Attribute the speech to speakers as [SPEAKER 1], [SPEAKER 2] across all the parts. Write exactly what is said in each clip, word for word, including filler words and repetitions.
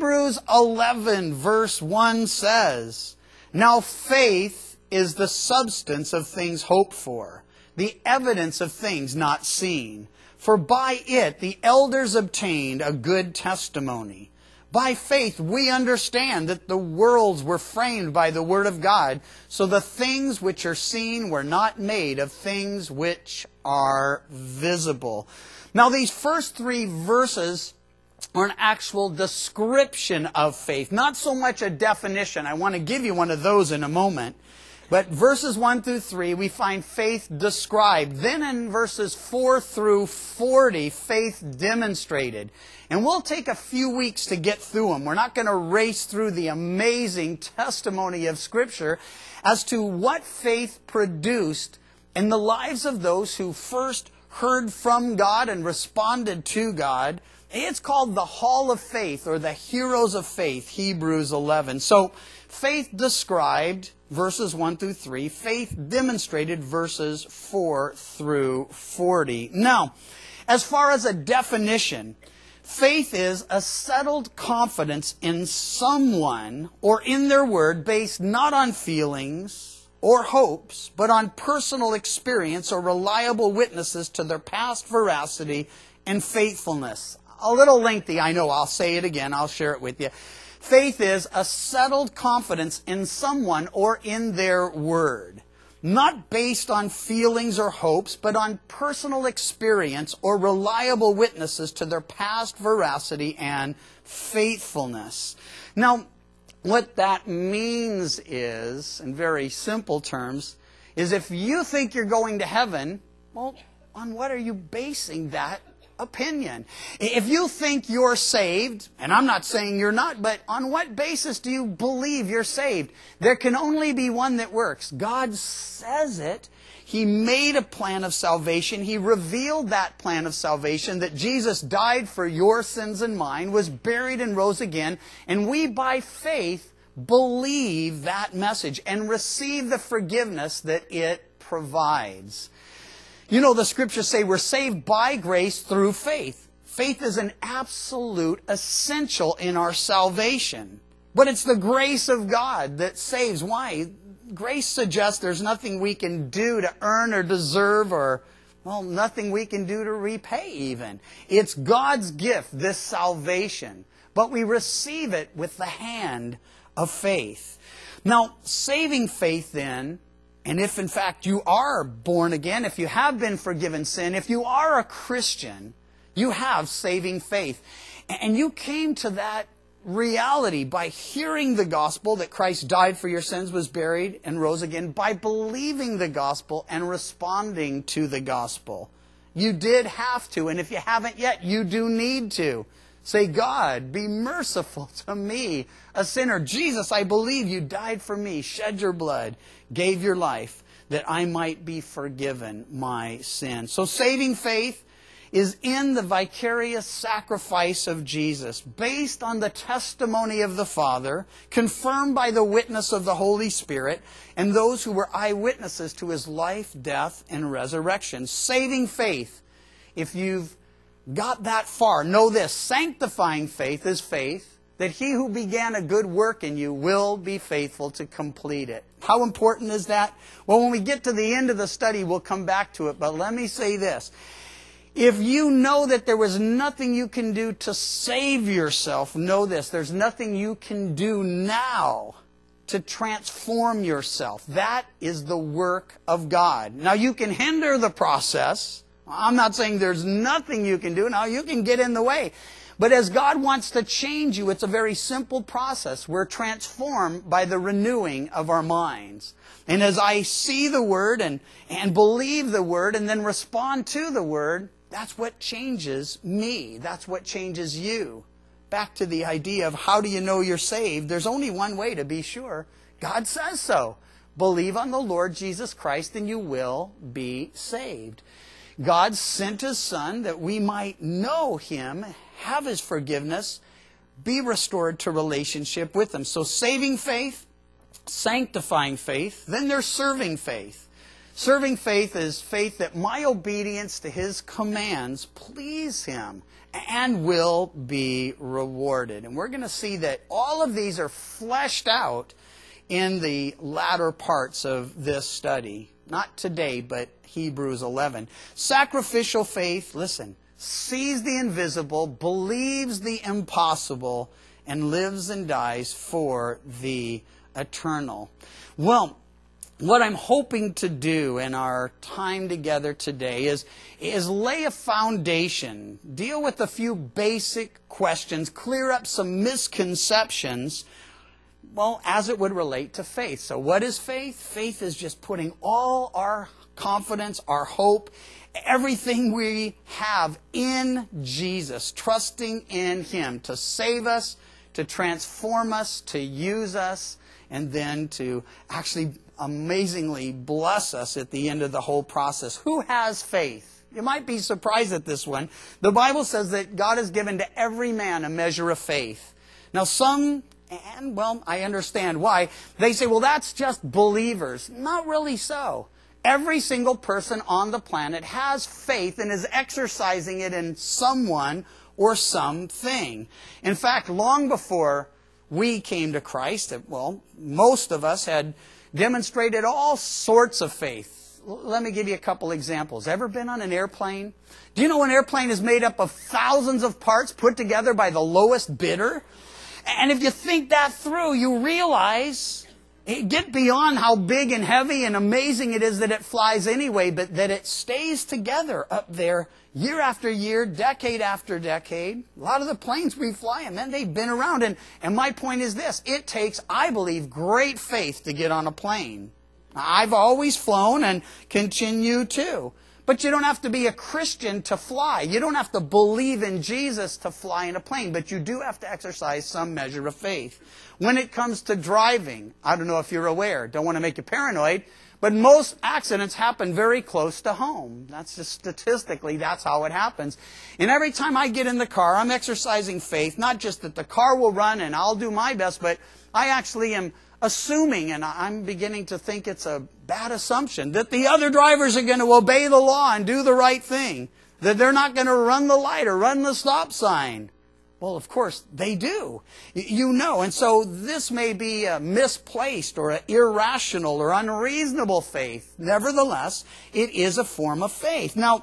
[SPEAKER 1] Hebrews eleven verse one says, "Now faith is the substance of things hoped for, the evidence of things not seen. For by it the elders obtained a good testimony. By faith we understand that the worlds were framed by the word of God, so the things which are seen were not made of things which are visible." Now these first three verses are an actual description of faith, not so much a definition. I want to give you one of those in a moment. But verses one through three, we find faith described. Then in verses four through forty, faith demonstrated. And we'll take a few weeks to get through them. We're not going to race through the amazing testimony of Scripture as to what faith produced in the lives of those who first heard from God and responded to God. It's called the Hall of Faith, or the Heroes of Faith, Hebrews eleven. So, faith described, verses one through three. Faith demonstrated, verses four through forty. Now, as far as a definition, faith is a settled confidence in someone or in their word based not on feelings or hopes, but on personal experience or reliable witnesses to their past veracity and faithfulness. A little lengthy, I know. I'll say it again. I'll share it with you. Faith is a settled confidence in someone or in their word, not based on feelings or hopes, but on personal experience or reliable witnesses to their past veracity and faithfulness. Now, what that means is, in very simple terms, is if you think you're going to heaven, well, on what are you basing that opinion? If you think you're saved, and I'm not saying you're not, but on what basis do you believe you're saved? There can only be one that works. God says it. He made a plan of salvation. He revealed that plan of salvation, that Jesus died for your sins and mine, was buried and rose again, and we by faith believe that message and receive the forgiveness that it provides. You know, the Scriptures say we're saved by grace through faith. Faith is an absolute essential in our salvation. But it's the grace of God that saves. Why? Grace suggests there's nothing we can do to earn or deserve, or, well, nothing we can do to repay even. It's God's gift, this salvation. But we receive it with the hand of faith. Now, saving faith then, and if in fact you are born again, if you have been forgiven sin, if you are a Christian, you have saving faith. And you came to that reality by hearing the gospel that Christ died for your sins, was buried, and rose again, by believing the gospel and responding to the gospel. You did have to, and if you haven't yet, you do need to. Say, God, be merciful to me, a sinner. Jesus, I believe you died for me, shed your blood, gave your life, that I might be forgiven my sin. So saving faith is in the vicarious sacrifice of Jesus, based on the testimony of the Father, confirmed by the witness of the Holy Spirit, and those who were eyewitnesses to His life, death, and resurrection. Saving faith, if you've got that far, know this: sanctifying faith is faith that He who began a good work in you will be faithful to complete it. How important is that? Well, when we get to the end of the study, we'll come back to it. But let me say this. If you know that there was nothing you can do to save yourself, know this: there's nothing you can do now to transform yourself. That is the work of God. Now, you can hinder the process. I'm not saying there's nothing you can do. Now, you can get in the way. But as God wants to change you, it's a very simple process. We're transformed by the renewing of our minds. And as I see the Word and, and believe the Word and then respond to the Word, that's what changes me. That's what changes you. Back to the idea of how do you know you're saved? There's only one way to be sure. God says so. Believe on the Lord Jesus Christ and you will be saved. God sent His Son that we might know Him, have His forgiveness, be restored to relationship with Him. So saving faith, sanctifying faith, then there's serving faith. Serving faith is faith that my obedience to His commands please Him and will be rewarded. And we're going to see that all of these are fleshed out in the latter parts of this study. Not today, but Hebrews eleven. Sacrificial faith, listen, sees the invisible, believes the impossible, and lives and dies for the eternal. Well, what I'm hoping to do in our time together today is, is lay a foundation, deal with a few basic questions, clear up some misconceptions, well, as it would relate to faith. So what is faith? Faith is just putting all our confidence, our hope, everything we have in Jesus, trusting in Him to save us, to transform us, to use us, and then to actually amazingly bless us at the end of the whole process. Who has faith? You might be surprised at this one. The Bible says that God has given to every man a measure of faith. Now some, and well, I understand why, they say, well, that's just believers. Not really so. Every single person on the planet has faith and is exercising it in someone or something. In fact, long before we came to Christ, well, most of us had demonstrated all sorts of faith. Let me give you a couple examples. Ever been on an airplane? Do you know an airplane is made up of thousands of parts put together by the lowest bidder? And if you think that through, you realize, get beyond how big and heavy and amazing it is that it flies anyway, but that it stays together up there year after year, decade after decade. A lot of the planes we fly in, man, they've been around. And, and my point is this. It takes, I believe, great faith to get on a plane. I've always flown and continue to. But you don't have to be a Christian to fly. You don't have to believe in Jesus to fly in a plane. But you do have to exercise some measure of faith. When it comes to driving, I don't know if you're aware, don't want to make you paranoid, but most accidents happen very close to home. That's just statistically, that's how it happens. And every time I get in the car, I'm exercising faith, not just that the car will run and I'll do my best, but I actually am assuming, and I'm beginning to think it's a bad assumption, that the other drivers are going to obey the law and do the right thing, that they're not going to run the light or run the stop sign. Well, of course, they do. You know, and so this may be a misplaced or an irrational or unreasonable faith. Nevertheless, it is a form of faith. Now,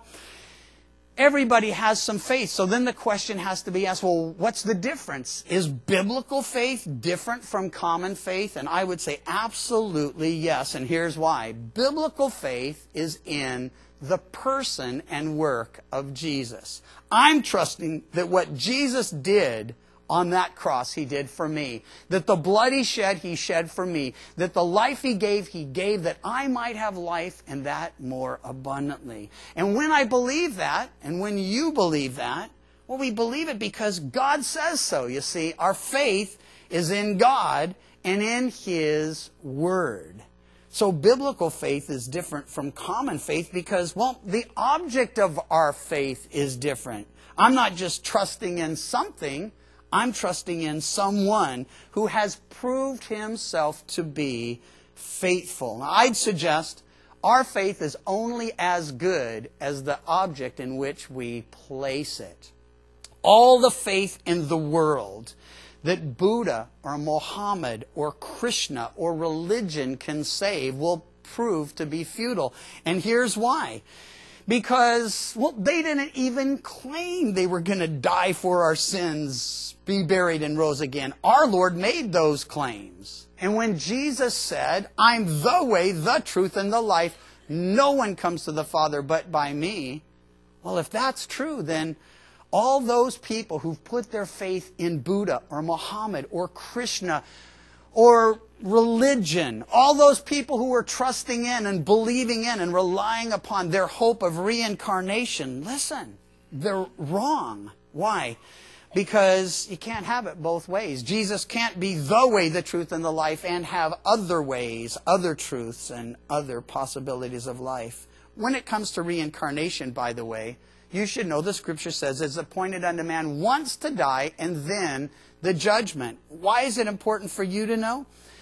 [SPEAKER 1] everybody has some faith, so then the question has to be asked, well, what's the difference? Is biblical faith different from common faith? And I would say absolutely yes, and here's why. Biblical faith is in the person and work of Jesus. I'm trusting that what Jesus did on that cross, He did for me. That the blood He shed, He shed for me. That the life He gave, He gave that I might have life and that more abundantly. And when I believe that, and when you believe that, well, we believe it because God says so. You see, our faith is in God and in His Word. So biblical faith is different from common faith because, well, the object of our faith is different. I'm not just trusting in something. I'm trusting in someone who has proved Himself to be faithful. Now, I'd suggest our faith is only as good as the object in which we place it. All the faith in the world that Buddha or Muhammad or Krishna or religion can save will prove to be futile. And here's why. Because, well, they didn't even claim they were going to die for our sins, be buried and rose again. Our Lord made those claims. And when Jesus said, I'm the way, the truth, and the life, no one comes to the Father but by me. Well, if that's true, then all those people who've put their faith in Buddha or Muhammad or Krishna or religion, all those people who are trusting in and believing in and relying upon their hope of reincarnation, listen, they're wrong. Why? Because you can't have it both ways. Jesus can't be the way, the truth, and the life and have other ways, other truths, and other possibilities of life. When it comes to reincarnation, by the way, you should know the Scripture says it's appointed unto man once to die and then the judgment. Why is it important for you to know?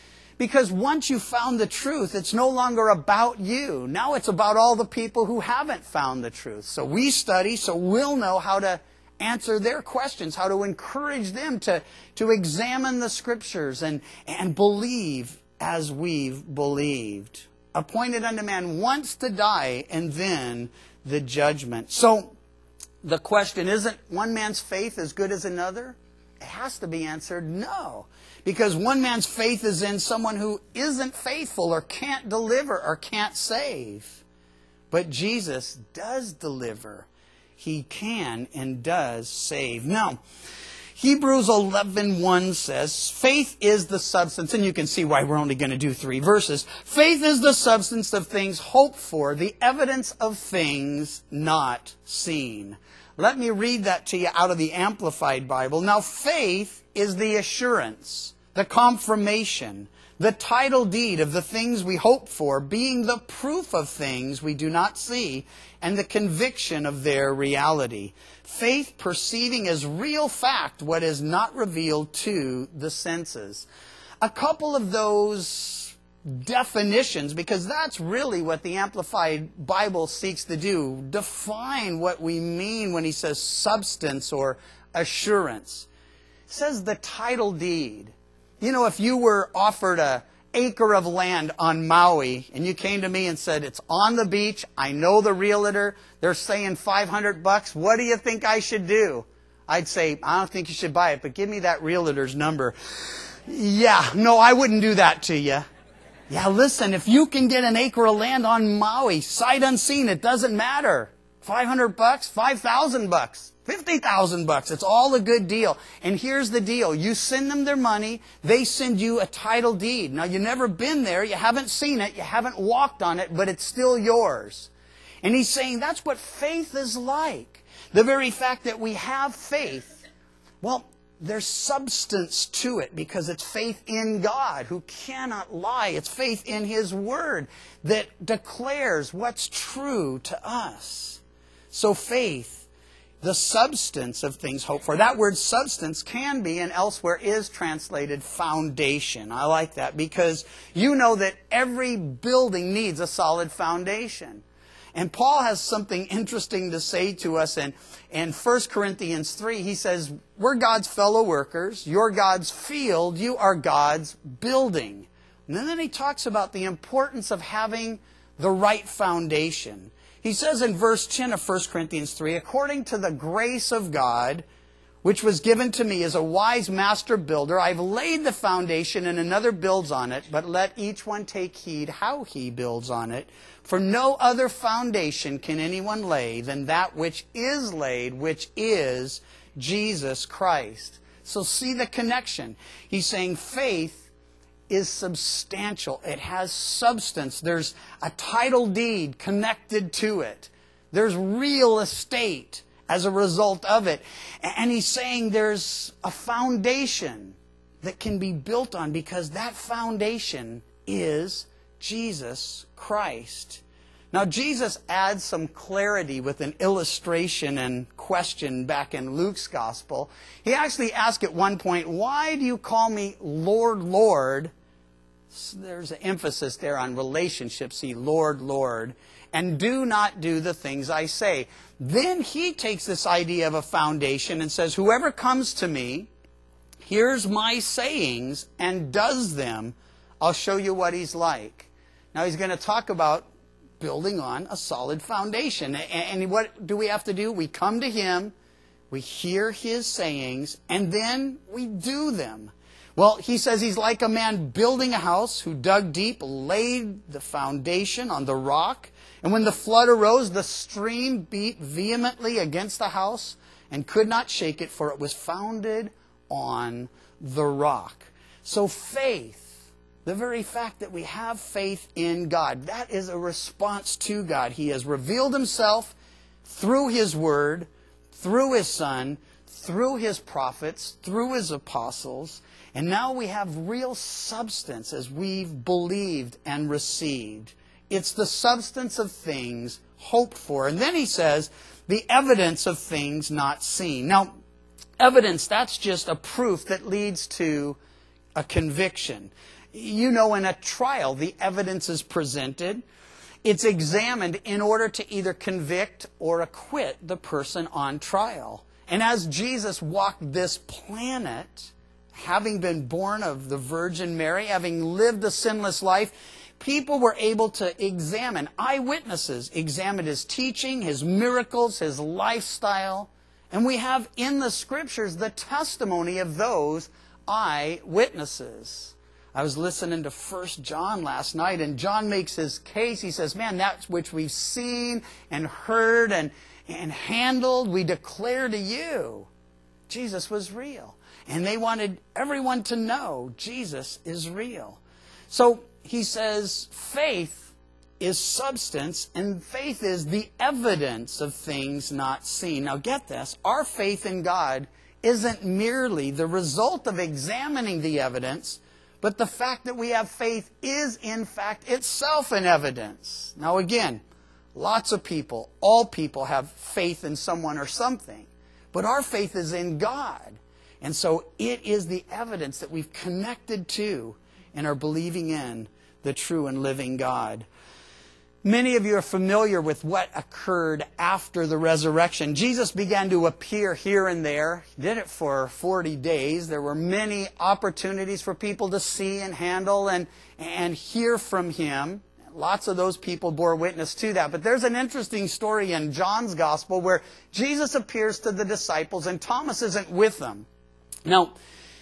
[SPEAKER 1] Because once you found the truth, it's no longer about you. Now it's about all the people who haven't found the truth. So we study, so we'll know how to answer their questions, how to encourage them to, to examine the Scriptures and, and believe as we've believed. Appointed unto man once to die, and then the judgment. So the question, isn't one man's faith as good as another? It has to be answered no. Because one man's faith is in someone who isn't faithful or can't deliver or can't save. But Jesus does deliver. He can and does save. Now, Hebrews eleven one says, faith is the substance, and you can see why we're only going to do three verses. Faith is the substance of things hoped for, the evidence of things not seen. Let me read that to you out of the Amplified Bible. Now, faith is the assurance, the confirmation, the title deed of the things we hope for, being the proof of things we do not see, and the conviction of their reality. Faith perceiving as real fact what is not revealed to the senses. A couple of those definitions, because that's really what the Amplified Bible seeks to do. Define what we mean when he says substance or assurance. It says the title deed. You know, if you were offered a acre of land on Maui and you came to me and said, it's on the beach, I know the realtor, they're saying five hundred bucks, what do you think I should do? I'd say, I don't think you should buy it, but give me that realtor's number. Yeah, no, I wouldn't do that to you. Yeah, listen, if you can get an acre of land on Maui, sight unseen, it doesn't matter. five hundred bucks, five thousand bucks, fifty thousand bucks. It's all a good deal. And here's the deal. You send them their money, they send you a title deed. Now, you've never been there, you haven't seen it, you haven't walked on it, but it's still yours. And he's saying that's what faith is like. The very fact that we have faith, well, there's substance to it because it's faith in God who cannot lie. It's faith in His Word that declares what's true to us. So faith, the substance of things hoped for. That word substance can be and elsewhere is translated foundation. I like that because you know that every building needs a solid foundation. And Paul has something interesting to say to us in, in First Corinthians three. He says, we're God's fellow workers. You're God's field. You are God's building. And then he talks about the importance of having the right foundation. He says in verse ten of First Corinthians three, according to the grace of God, which was given to me as a wise master builder, I've laid the foundation and another builds on it, but let each one take heed how he builds on it. For no other foundation can anyone lay than that which is laid, which is Jesus Christ. So see the connection. He's saying faith is substantial. It has substance. There's a title deed connected to it. There's real estate as a result of it. And he's saying there's a foundation that can be built on because that foundation is Jesus Christ. Now, Jesus adds some clarity with an illustration and question back in Luke's Gospel. He actually asked at one point, why do you call me Lord, Lord? So there's an emphasis there on relationships. See, Lord, Lord. And do not do the things I say. Then he takes this idea of a foundation and says, whoever comes to me, hears my sayings, and does them, I'll show you what he's like. Now he's going to talk about building on a solid foundation. And what do we have to do? We come to him, we hear his sayings, and then we do them. Well, he says he's like a man building a house who dug deep, laid the foundation on the rock. And when the flood arose, the stream beat vehemently against the house and could not shake it, for it was founded on the rock. So faith, the very fact that we have faith in God, that is a response to God. He has revealed himself through his word, through his Son, through his prophets, through his apostles. And now we have real substance as we've believed and received. It's the substance of things hoped for. And then he says, the evidence of things not seen. Now, evidence, that's just a proof that leads to a conviction. You know, in a trial, the evidence is presented. It's examined in order to either convict or acquit the person on trial. And as Jesus walked this planet, having been born of the Virgin Mary, having lived a sinless life, people were able to examine, eyewitnesses examined his teaching, his miracles, his lifestyle. And we have in the Scriptures the testimony of those eyewitnesses. I was listening to First John last night, and John makes his case. He says, man, that which we've seen and heard and, and handled, we declare to you. Jesus was real. And they wanted everyone to know Jesus is real. So he says faith is substance, and faith is the evidence of things not seen. Now get this, our faith in God isn't merely the result of examining the evidence, but the fact that we have faith is, in fact, itself an evidence. Now again, lots of people, all people have faith in someone or something. But our faith is in God. And so it is the evidence that we've connected to and are believing in the true and living God. Many of you are familiar with what occurred after the resurrection. Jesus began to appear here and there. He did it for forty days. There were many opportunities for people to see and handle and, and hear from him. Lots of those people bore witness to that. But there's an interesting story in John's Gospel where Jesus appears to the disciples and Thomas isn't with them. Now,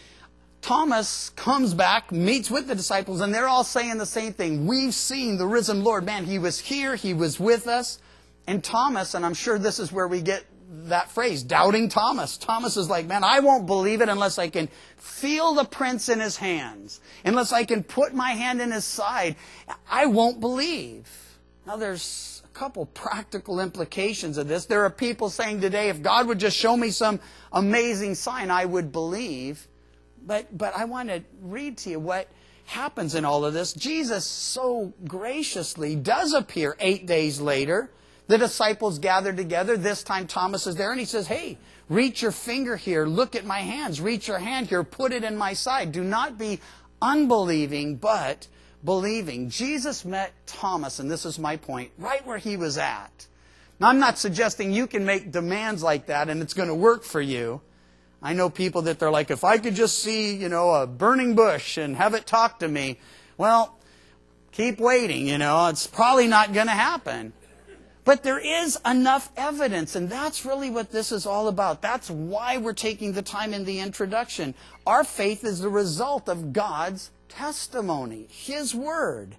[SPEAKER 1] Thomas comes back, meets with the disciples, and they're all saying the same thing. We've seen the risen Lord. Man, he was here. He was with us. And Thomas, and I'm sure this is where we get that phrase, doubting Thomas. Thomas is like, man, I won't believe it unless I can feel the prints in his hands. Unless I can put my hand in his side. I won't believe. Now, there's a couple practical implications of this. There are people saying today, if God would just show me some amazing sign, I would believe. But but I want to read to you what happens in all of this. Jesus so graciously does appear eight days later. The disciples gather together. This time Thomas is there and he says, hey, reach your finger here. Look at my hands. Reach your hand here. Put it in my side. Do not be unbelieving, but believing. Jesus met Thomas, and this is my point, right where he was at. Now, I'm not suggesting you can make demands like that and it's going to work for you. I know people that they're like, if I could just see, you know, a burning bush and have it talk to me, well, keep waiting, you know, it's probably not going to happen. But there is enough evidence, and that's really what this is all about. That's why we're taking the time in the introduction. Our faith is the result of God's testimony, His Word,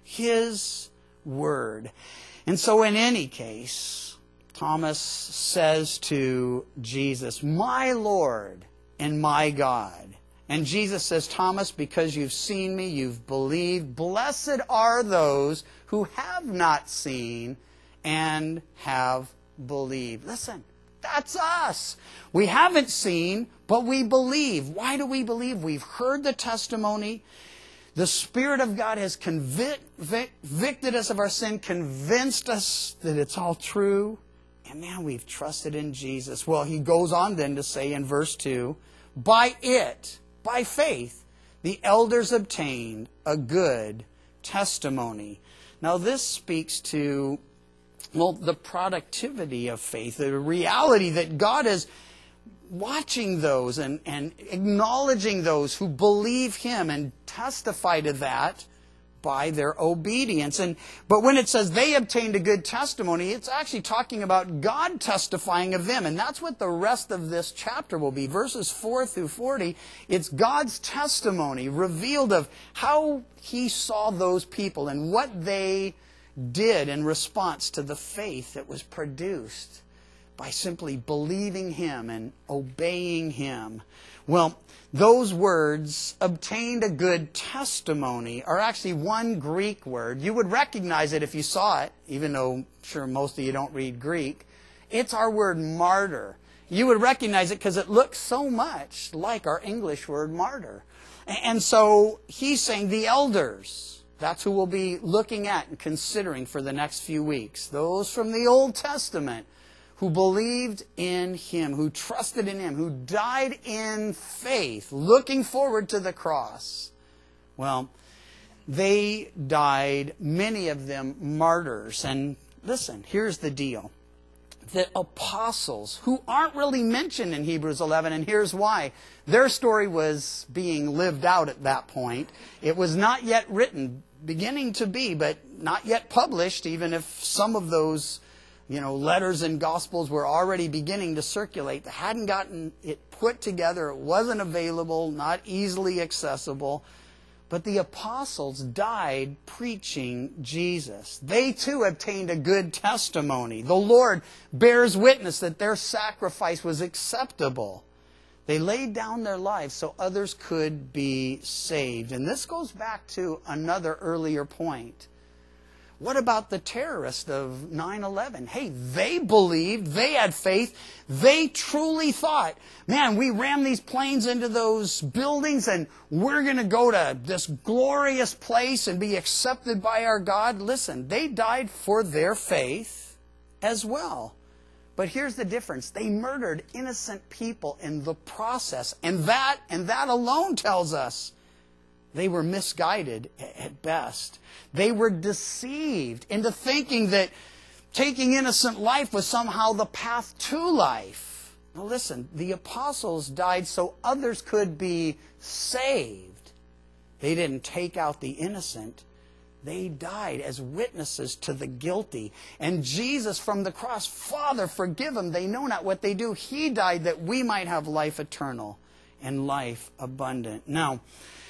[SPEAKER 1] His Word. And so in any case, Thomas says to Jesus, my Lord and my God. And Jesus says, Thomas, because you've seen me, you've believed. Blessed are those who have not seen and have believed. Listen, that's us. We haven't seen, but we believe. Why do we believe? We've heard the testimony. The Spirit of God has convic- vic- convicted us of our sin, convinced us that it's all true. And man, we've trusted in Jesus. Well, he goes on then to say in verse two, by it, by faith, the elders obtained a good testimony. Now this speaks to, well, the productivity of faith, the reality that God is watching those and, and acknowledging those who believe Him and testify to that by their obedience. And but when it says they obtained a good testimony, it's actually talking about God testifying of them. And that's what the rest of this chapter will be. Verses four through forty, it's God's testimony revealed of how He saw those people and what they did in response to the faith that was produced by simply believing Him and obeying Him. Well, those words, obtained a good testimony, are actually one Greek word. You would recognize it if you saw it, even though I'm sure most of you don't read Greek. It's our word martyr. You would recognize it because it looks so much like our English word martyr. And so he's saying the elders, that's who we'll be looking at and considering for the next few weeks. Those from the Old Testament who believed in him, who trusted in him, who died in faith, looking forward to the cross. Well, they died, many of them martyrs. And listen, here's the deal. The apostles, who aren't really mentioned in Hebrews eleven, and here's why. Their story was being lived out at that point. It was not yet written, beginning to be, but not yet published, even if some of those, you know, letters and gospels were already beginning to circulate. They hadn't gotten it put together. It wasn't available, not easily accessible. But the apostles died preaching Jesus. They too obtained a good testimony. The Lord bears witness that their sacrifice was acceptable. They laid down their lives so others could be saved. And this goes back to another earlier point. What about the terrorists of nine eleven? Hey, they believed, they had faith, they truly thought, man, we rammed these planes into those buildings and we're going to go to this glorious place and be accepted by our God. Listen, they died for their faith as well. But here's the difference. They murdered innocent people in the process. And that, and that alone tells us they were misguided at best. They were deceived into thinking that taking innocent life was somehow the path to life. Now listen, the apostles died so others could be saved. They didn't take out the innocent. They died as witnesses to the guilty. And Jesus from the cross, Father, forgive them. They know not what they do. He died that we might have life eternal and life abundant. Now,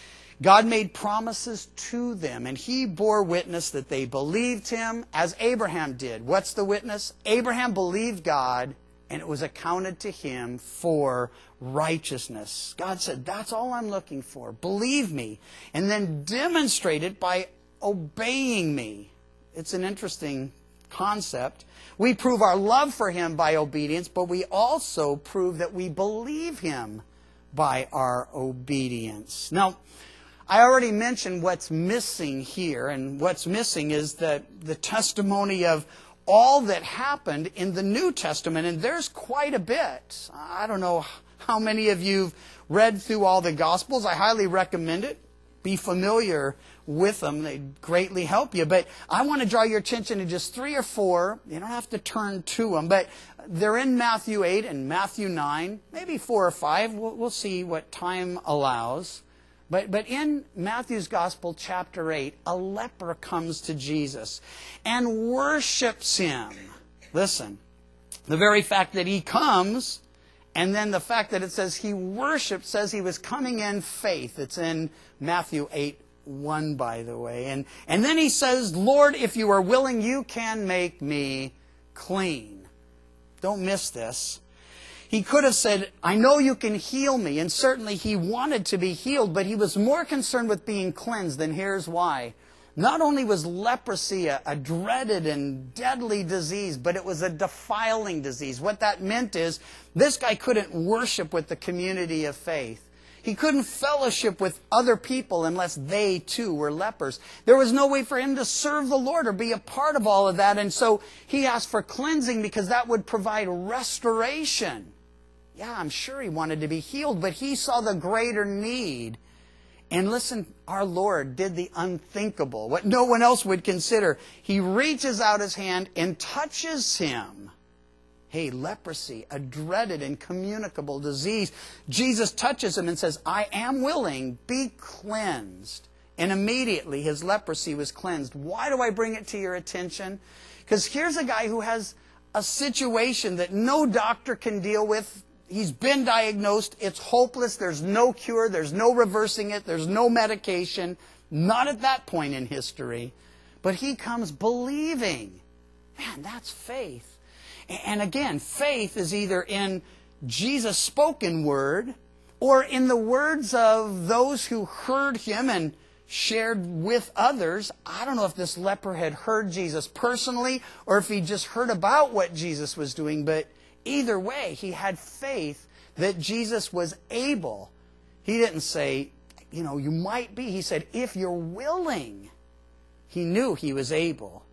[SPEAKER 1] God made promises to them, and he bore witness that they believed him as Abraham did. What's the witness? Abraham believed God, and it was accounted to him for righteousness. God said, that's all I'm looking for. Believe me, and then demonstrate it by obeying me. It's an interesting concept. We prove our love for him by obedience, but we also prove that we believe him by our obedience. Now, I already mentioned what's missing here, and what's missing is the, the testimony of all that happened in the New Testament, and there's quite a bit. I don't know how many of you have read through all the Gospels. I highly recommend it. Be familiar with them. They greatly help you. But I want to draw your attention to just three or four. You don't have to turn to them, but they're in Matthew eight and Matthew nine, maybe four or five. We'll, we'll see what time allows. But, but in Matthew's Gospel, chapter eight, a leper comes to Jesus and worships him. Listen, the very fact that he comes, and then the fact that it says he worshipped, says he was coming in faith. It's in Matthew eight one, by the way. And, and then he says, Lord, if you are willing, you can make me clean. Don't miss this. He could have said, I know you can heal me. And certainly he wanted to be healed, but he was more concerned with being cleansed. And here's why. Not only was leprosy a, a dreaded and deadly disease, but it was a defiling disease. What that meant is this guy couldn't worship with the community of faith. He couldn't fellowship with other people unless they too were lepers. There was no way for him to serve the Lord or be a part of all of that. And so he asked for cleansing because that would provide restoration. Yeah, I'm sure he wanted to be healed, but he saw the greater need. And listen, our Lord did the unthinkable, what no one else would consider. He reaches out his hand and touches him. Hey, leprosy, a dreaded and communicable disease. Jesus touches him and says, I am willing, be cleansed. And immediately his leprosy was cleansed. Why do I bring it to your attention? Because here's a guy who has a situation that no doctor can deal with. He's been diagnosed. It's hopeless. There's no cure. There's no reversing it. There's no medication. Not at that point in history. But he comes believing. Man, that's faith. And again, faith is either in Jesus' spoken word or in the words of those who heard him and shared with others. I don't know if this leper had heard Jesus personally or if he just heard about what Jesus was doing, but either way, he had faith that Jesus was able. He didn't say, you know, you might be. He said, if you're willing. He knew he was able.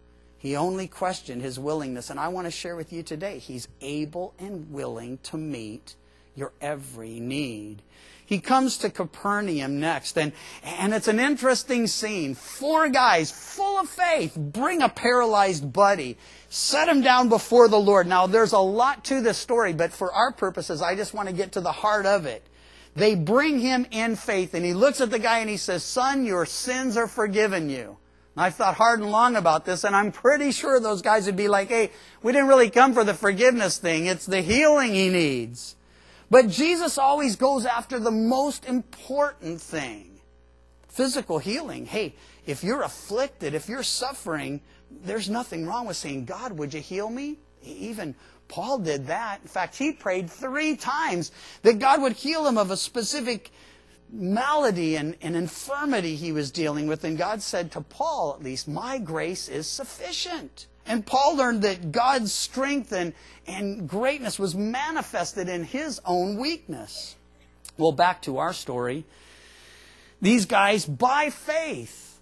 [SPEAKER 1] He only questioned his willingness. And I want to share with you today, he's able and willing to meet your every need. He comes to Capernaum next, and, and it's an interesting scene. Four guys full of faith bring a paralyzed buddy, set him down before the Lord. Now, there's a lot to this story, but for our purposes, I just want to get to the heart of it. They bring him in faith, and he looks at the guy and he says, "Son, your sins are forgiven you." And I've thought hard and long about this, and I'm pretty sure those guys would be like, "Hey, we didn't really come for the forgiveness thing. It's the healing he needs." But Jesus always goes after the most important thing. Physical healing. Hey, if you're afflicted, if you're suffering, there's nothing wrong with saying, "God, would you heal me?" Even Paul did that. In fact, he prayed three times that God would heal him of a specific malady and, and infirmity he was dealing with. And God said to Paul, at least, "My grace is sufficient." And Paul learned that God's strength and, and greatness was manifested in his own weakness. Well, back to our story. These guys, by faith,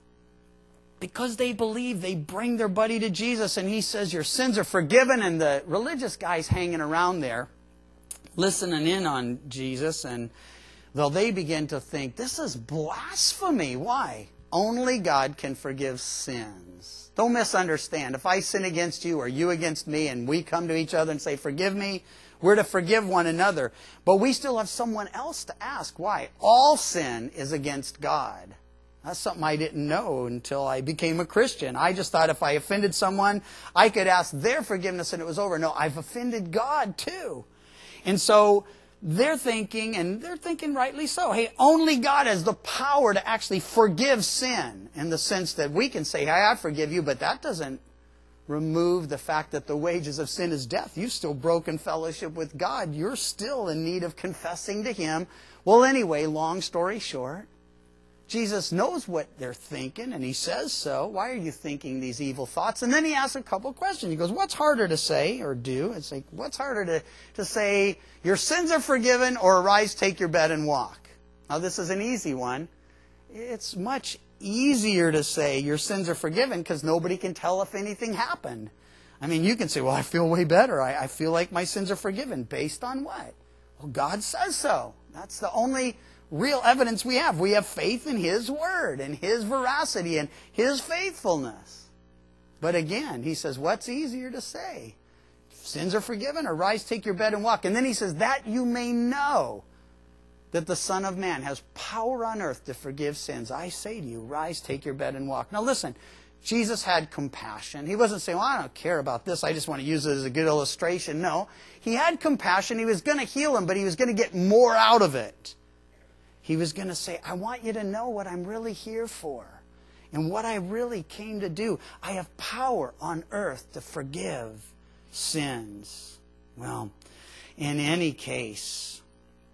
[SPEAKER 1] because they believe, they bring their buddy to Jesus, and he says, "Your sins are forgiven." And the religious guys hanging around there, listening in on Jesus, and though they begin to think, this is blasphemy. Why? Only God can forgive sins. Don't misunderstand. If I sin against you or you against me and we come to each other and say, "Forgive me," we're to forgive one another. But we still have someone else to ask. Why? All sin is against God. That's something I didn't know until I became a Christian. I just thought if I offended someone, I could ask their forgiveness and it was over. No, I've offended God too. And so they're thinking, and they're thinking rightly so, hey, only God has the power to actually forgive sin, in the sense that we can say, "Hey, I forgive you," but that doesn't remove the fact that the wages of sin is death. You've still broken fellowship with God. You're still in need of confessing to Him. Well, anyway, long story short, Jesus knows what they're thinking, and He says so. "Why are you thinking these evil thoughts?" And then He asks a couple questions. He goes, "What's harder to say or do?" It's like, what's harder to, to say, "Your sins are forgiven," or "Arise, take your bed and walk"? Now, this is an easy one. It's much easier to say your sins are forgiven because nobody can tell if anything happened. I mean, you can say, "Well, I feel way better. I, I feel like my sins are forgiven." Based on what? Well, God says so. That's the only real evidence we have. We have faith in His Word and His veracity and His faithfulness. But again, He says, what's easier to say? Sins are forgiven, or "Rise, take your bed and walk." And then He says, "That you may know that the Son of Man has power on earth to forgive sins. I say to you, rise, take your bed and walk." Now listen, Jesus had compassion. He wasn't saying, "Well, I don't care about this. I just want to use it as a good illustration." No, He had compassion. He was going to heal him, but He was going to get more out of it. He was going to say, "I want you to know what I'm really here for and what I really came to do. I have power on earth to forgive sins." Well, in any case,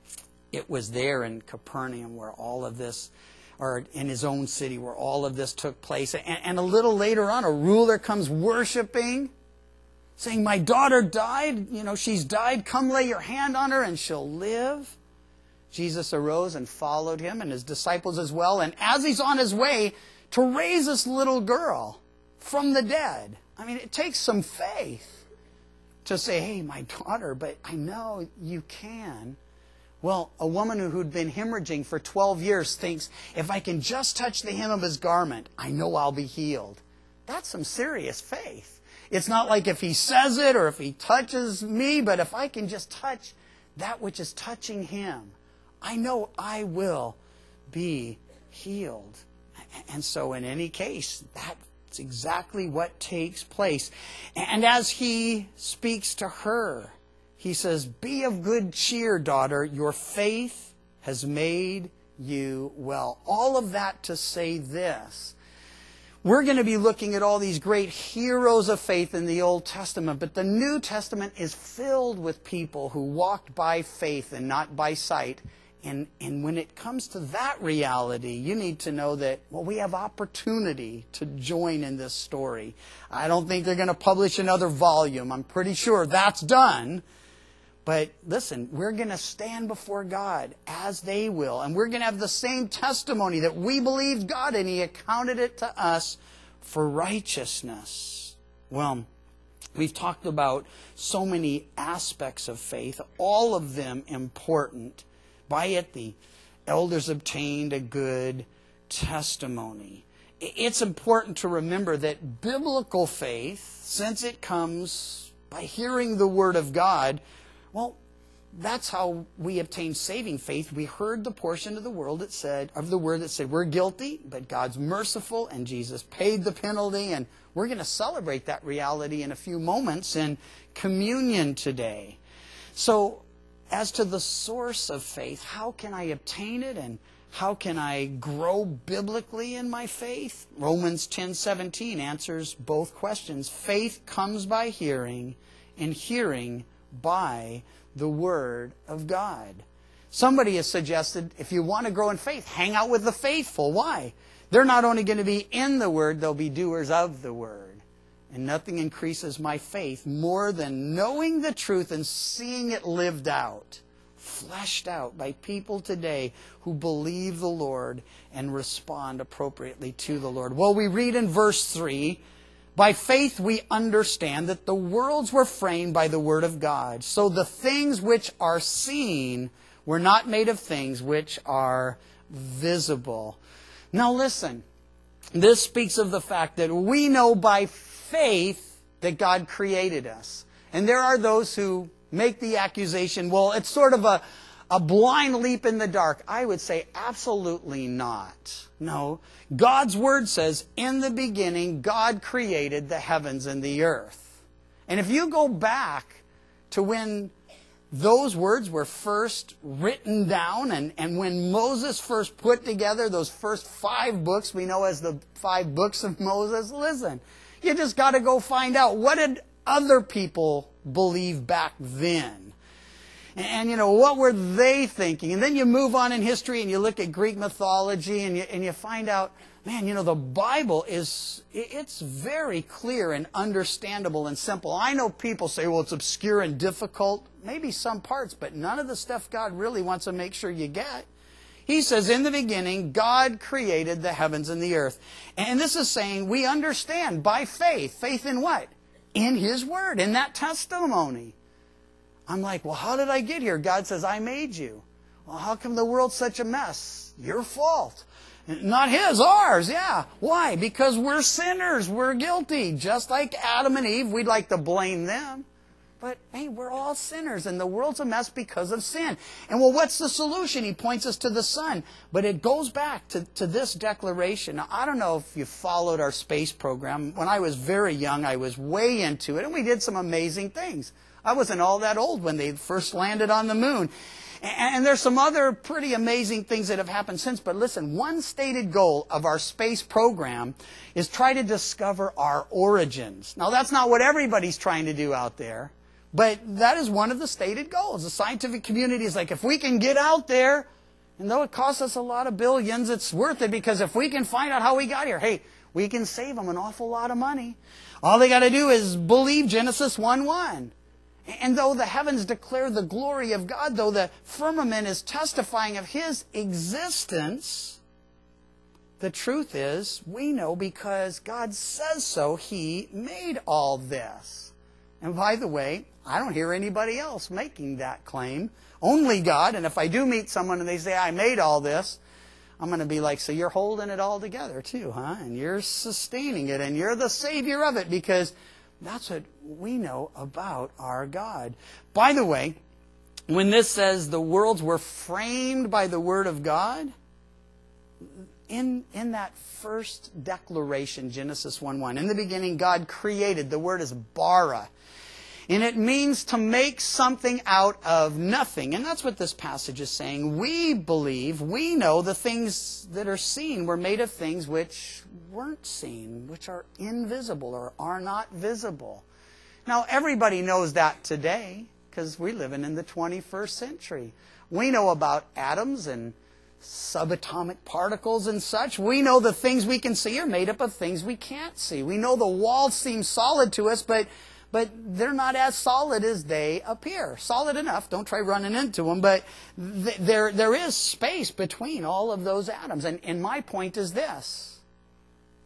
[SPEAKER 1] it was there in Capernaum where all of this, or in His own city where all of this took place. And, and a little later on, a ruler comes worshiping, saying, "My daughter died. You know, she's died. Come lay your hand on her and she'll live." Jesus arose and followed Him, and His disciples as well. And as He's on His way to raise this little girl from the dead, I mean, it takes some faith to say, "Hey, my daughter, but I know you can." Well, a woman who'd been hemorrhaging for twelve years thinks, if I can just touch the hem of His garment, I know I'll be healed. That's some serious faith. It's not like if He says it or if He touches me, but if I can just touch that which is touching Him, I know I will be healed. And so in any case, that's exactly what takes place. And as He speaks to her, He says, "Be of good cheer, daughter. Your faith has made you well." All of that to say this. We're going to be looking at all these great heroes of faith in the Old Testament, but the New Testament is filled with people who walked by faith and not by sight. And, and when it comes to that reality, you need to know that, well, we have opportunity to join in this story. I don't think they're going to publish another volume. I'm pretty sure that's done. But listen, we're going to stand before God as they will. And we're going to have the same testimony that we believed God and He accounted it to us for righteousness. Well, we've talked about so many aspects of faith, all of them important. By it, the elders obtained a good testimony. It's important to remember that biblical faith, since it comes by hearing the Word of God, well, that's how we obtain saving faith. We heard the portion of the world that said, of the Word that said, we're guilty, but God's merciful, and Jesus paid the penalty, and we're going to celebrate that reality in a few moments in communion today. So, as to the source of faith, how can I obtain it, and how can I grow biblically in my faith? Romans ten seventeen answers both questions. Faith comes by hearing, and hearing by the Word of God. Somebody has suggested, if you want to grow in faith, hang out with the faithful. Why? They're not only going to be in the Word, they'll be doers of the Word. And nothing increases my faith more than knowing the truth and seeing it lived out, fleshed out by people today who believe the Lord and respond appropriately to the Lord. Well, we read in verse three, by faith we understand that the worlds were framed by the Word of God, so the things which are seen were not made of things which are visible. Now listen, this speaks of the fact that we know by faith that God created us. And there are those who make the accusation, well, it's sort of a, a blind leap in the dark. I would say absolutely not. No. God's Word says, in the beginning, God created the heavens and the earth. And if you go back to when those words were first written down, and, and when Moses first put together those first five books we know as the five books of Moses, listen, you just got to go find out, what did other people believe back then? And, and, you know, what were they thinking? And then you move on in history and you look at Greek mythology and you, and you find out, man, you know, the Bible is, it's very clear and understandable and simple. I know people say, well, it's obscure and difficult. Maybe some parts, but none of the stuff God really wants to make sure you get. He says, in the beginning, God created the heavens and the earth. And this is saying we understand by faith. Faith in what? In His Word, in that testimony. I'm like, well, how did I get here? God says, I made you. Well, how come the world's such a mess? Your fault. Not His, ours, yeah. Why? Because we're sinners. We're guilty. Just like Adam and Eve, we'd like to blame them. But, hey, we're all sinners, and the world's a mess because of sin. And, well, what's the solution? He points us to the Son. But it goes back to, to this declaration. Now, I don't know if you followed our space program. When I was very young, I was way into it, and we did some amazing things. I wasn't all that old when they first landed on the moon. And, and there's some other pretty amazing things that have happened since. But listen, one stated goal of our space program is try to discover our origins. Now, that's not what everybody's trying to do out there. But that is one of the stated goals. The scientific community is like, if we can get out there, and though it costs us a lot of billions, it's worth it, because if we can find out how we got here, hey, we can save them an awful lot of money. All they got to do is believe Genesis one one. And though the heavens declare the glory of God, though the firmament is testifying of His existence, the truth is, we know because God says so, He made all this. And by the way, I don't hear anybody else making that claim. Only God. And if I do meet someone and they say, I made all this, I'm going to be like, so you're holding it all together too, huh? And you're sustaining it, and you're the Savior of it, because that's what we know about our God. By the way, when this says the worlds were framed by the Word of God, in, in that first declaration, Genesis one one, in the beginning God created, the word is bara. And it means to make something out of nothing. And that's what this passage is saying. We believe, we know the things that are seen were made of things which weren't seen, which are invisible or are not visible. Now, everybody knows that today because we're living in the twenty-first century. We know about atoms and subatomic particles and such. We know the things we can see are made up of things we can't see. We know the walls seem solid to us, but But they're not as solid as they appear. Solid enough, don't try running into them, but th- there, there is space between all of those atoms. And, and my point is this.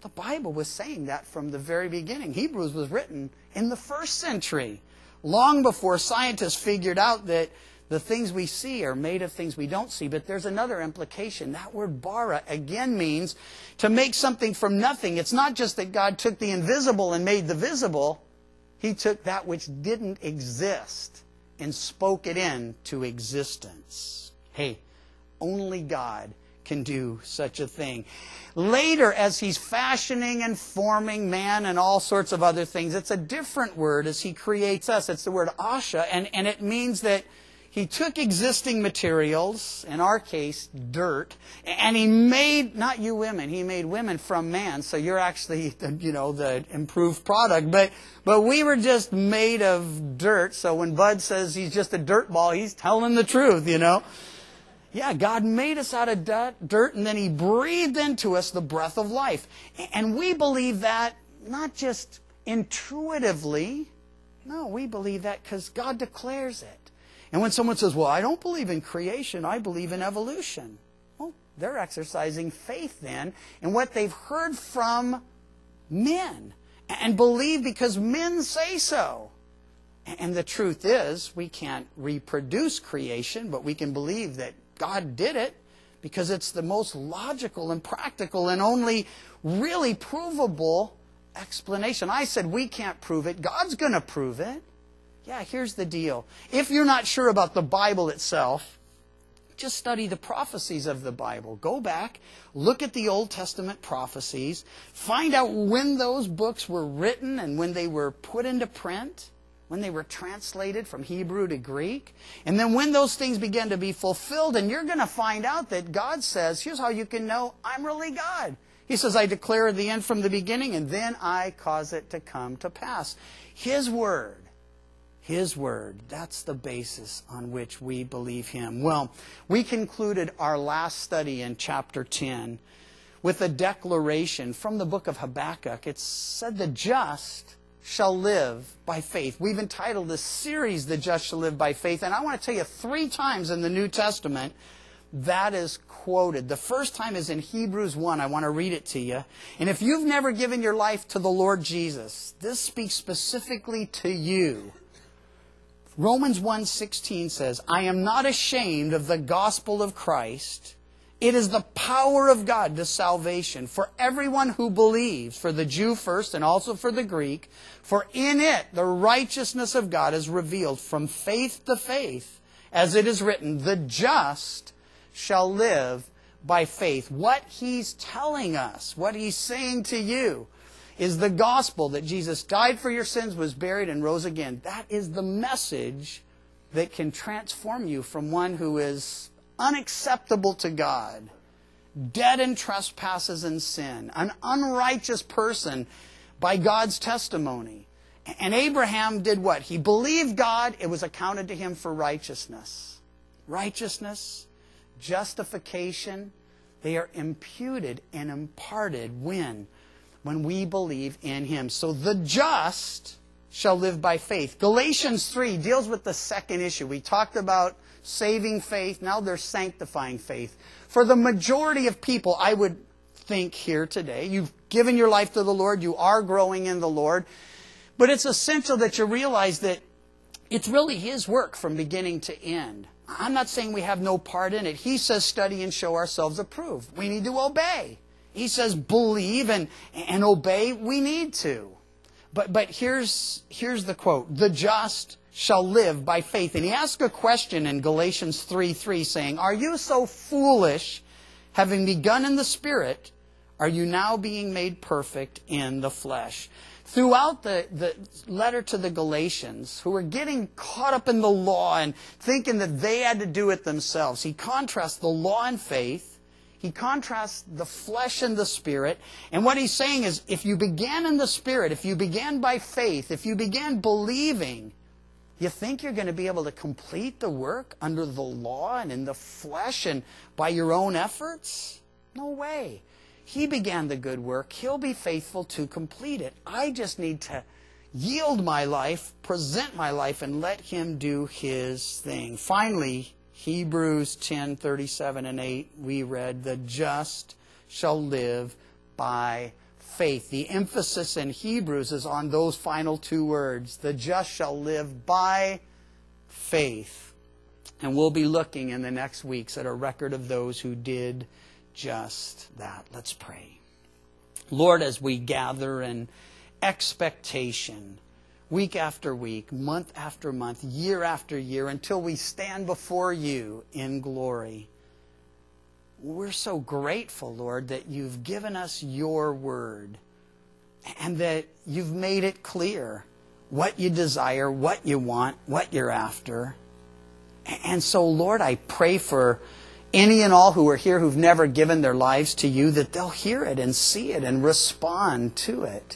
[SPEAKER 1] The Bible was saying that from the very beginning. Hebrews was written in the first century, long before scientists figured out that the things we see are made of things we don't see. But there's another implication. That word bara again means to make something from nothing. It's not just that God took the invisible and made the visible. He took that which didn't exist and spoke it into existence. Hey, only God can do such a thing. Later, as He's fashioning and forming man and all sorts of other things, it's a different word as He creates us. It's the word asha, and, and it means that He took existing materials, in our case, dirt, and He made, not you women, He made women from man, so you're actually, you know, the improved product. But but we were just made of dirt, so when Bud says he's just a dirt ball, he's telling the truth, you know. Yeah, God made us out of dirt, and then He breathed into us the breath of life. And we believe that not just intuitively, no, we believe that because God declares it. And when someone says, well, I don't believe in creation, I believe in evolution. Well, they're exercising faith then in what they've heard from men and believe because men say so. And the truth is, we can't reproduce creation, but we can believe that God did it because it's the most logical and practical and only really provable explanation. I said we can't prove it. God's going to prove it. Yeah, here's the deal. If you're not sure about the Bible itself, just study the prophecies of the Bible. Go back, look at the Old Testament prophecies, find out when those books were written and when they were put into print, when they were translated from Hebrew to Greek, and then when those things began to be fulfilled, and you're going to find out that God says, here's how you can know I'm really God. He says, I declare the end from the beginning, and then I cause it to come to pass. His Word. His Word, that's the basis on which we believe Him. Well, we concluded our last study in chapter ten with a declaration from the book of Habakkuk. It said, the just shall live by faith. We've entitled this series, The Just Shall Live by Faith, and I want to tell you three times in the New Testament that is quoted. The first time is in Hebrews one. I want to read it to you. And if you've never given your life to the Lord Jesus, this speaks specifically to you. Romans one sixteen says, I am not ashamed of the gospel of Christ. It is the power of God to salvation for everyone who believes, for the Jew first and also for the Greek. For in it the righteousness of God is revealed from faith to faith, as it is written, the just shall live by faith. What He's telling us, what He's saying to you, is the gospel that Jesus died for your sins, was buried, and rose again. That is the message that can transform you from one who is unacceptable to God, dead in trespasses and sin, an unrighteous person by God's testimony. And Abraham did what? He believed God. It was accounted to him for righteousness. Righteousness, justification, they are imputed and imparted when? When we believe in Him. So the just shall live by faith. Galatians three deals with the second issue. We talked about saving faith. Now there's sanctifying faith. For the majority of people, I would think here today, you've given your life to the Lord. You are growing in the Lord. But it's essential that you realize that it's really His work from beginning to end. I'm not saying we have no part in it. He says study and show ourselves approved. We need to obey. He says believe and, and obey. We need to. But but here's here's the quote. The just shall live by faith. And he asks a question in Galatians three three saying, are you so foolish, having begun in the Spirit, are you now being made perfect in the flesh? Throughout the, the letter to the Galatians, who were getting caught up in the law and thinking that they had to do it themselves, he contrasts the law and faith. He contrasts the flesh and the Spirit. And what he's saying is, if you began in the Spirit, if you began by faith, if you began believing, you think you're going to be able to complete the work under the law and in the flesh and by your own efforts? No way. He began the good work. He'll be faithful to complete it. I just need to yield my life, present my life, and let Him do His thing. Finally, Hebrews ten thirty-seven and eight, we read, the just shall live by faith. The emphasis in Hebrews is on those final two words. The just shall live by faith. And we'll be looking in the next weeks at a record of those who did just that. Let's pray. Lord, as we gather in expectation, week after week, month after month, year after year, until we stand before you in glory, we're so grateful, Lord, that you've given us your word and that you've made it clear what you desire, what you want, what you're after. And so, Lord, I pray for any and all who are here who've never given their lives to you, that they'll hear it and see it and respond to it.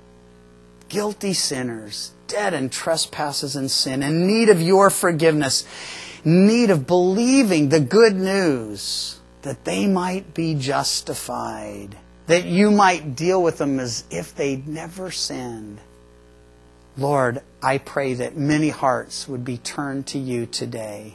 [SPEAKER 1] Guilty sinners, dead in trespasses and sin, in need of your forgiveness, need of believing the good news, that they might be justified, that you might deal with them as if they'd never sinned. Lord, I pray that many hearts would be turned to you today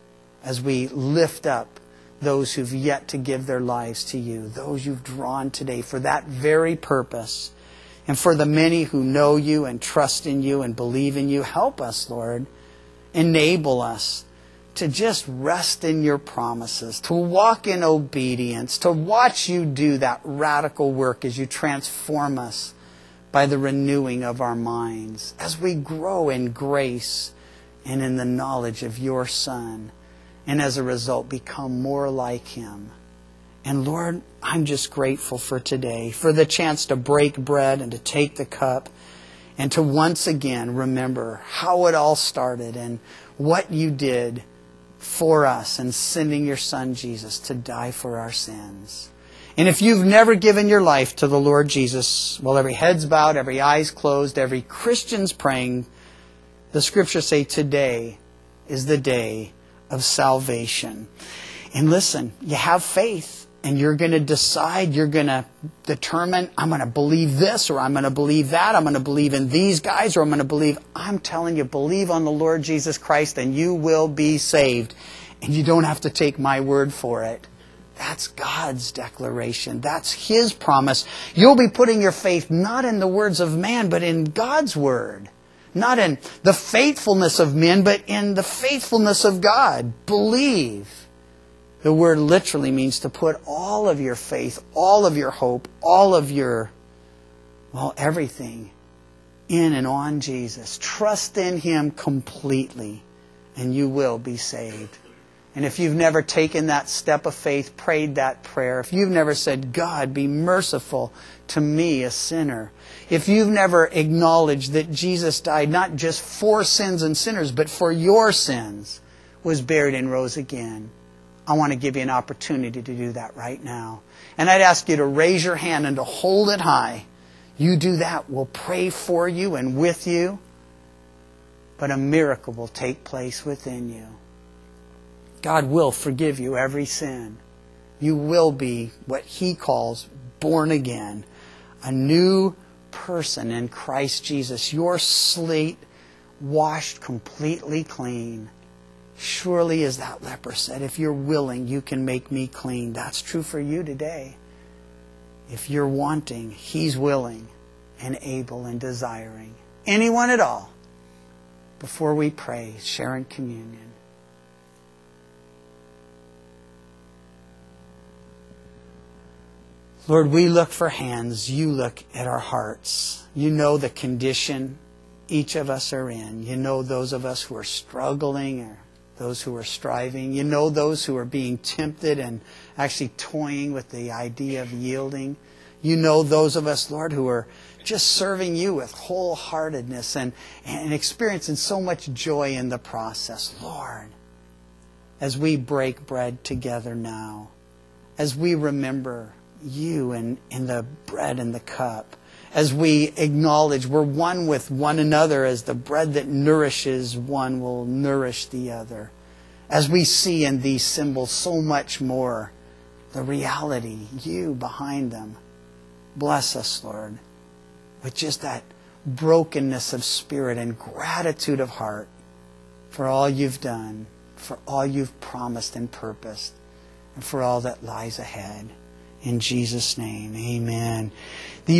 [SPEAKER 1] as we lift up those who've yet to give their lives to you, those you've drawn today for that very purpose. And for the many who know you and trust in you and believe in you, help us, Lord. Enable us to just rest in your promises, to walk in obedience, to watch you do that radical work as you transform us by the renewing of our minds, as we grow in grace and in the knowledge of your Son, and as a result become more like him. And Lord, I'm just grateful for today, for the chance to break bread and to take the cup and to once again remember how it all started and what you did for us in sending your Son Jesus to die for our sins. And if you've never given your life to the Lord Jesus, well, every head's bowed, every eye's closed, every Christian's praying, the Scriptures say today is the day of salvation. And listen, you have faith. And you're going to decide, you're going to determine, I'm going to believe this, or I'm going to believe that, I'm going to believe in these guys, or I'm going to believe, I'm telling you, believe on the Lord Jesus Christ and you will be saved. And you don't have to take my word for it. That's God's declaration. That's His promise. You'll be putting your faith not in the words of man, but in God's word. Not in the faithfulness of men, but in the faithfulness of God. Believe. The word literally means to put all of your faith, all of your hope, all of your, well, everything in and on Jesus. Trust in Him completely, and you will be saved. And if you've never taken that step of faith, prayed that prayer, if you've never said, God, be merciful to me, a sinner, if you've never acknowledged that Jesus died not just for sins and sinners, but for your sins, was buried and rose again, I want to give you an opportunity to do that right now. And I'd ask you to raise your hand and to hold it high. You do that, we'll pray for you and with you. But a miracle will take place within you. God will forgive you every sin. You will be what He calls born again. A new person in Christ Jesus. Your slate washed completely clean. Surely, as that leper said, if you're willing, you can make me clean. That's true for you today. If you're wanting, He's willing and able and desiring. Anyone at all, before we pray, share in communion. Lord, we look for hands. You look at our hearts. You know the condition each of us are in. You know those of us who are struggling or those who are striving. You know those who are being tempted and actually toying with the idea of yielding. You know those of us, Lord, who are just serving you with wholeheartedness and, and experiencing so much joy in the process. Lord, as we break bread together now, as we remember you and in the bread and the cup, as we acknowledge we're one with one another, as the bread that nourishes one will nourish the other. As we see in these symbols so much more, the reality, you behind them. Bless us, Lord, with just that brokenness of spirit and gratitude of heart for all you've done, for all you've promised and purposed, and for all that lies ahead. In Jesus' name, amen. The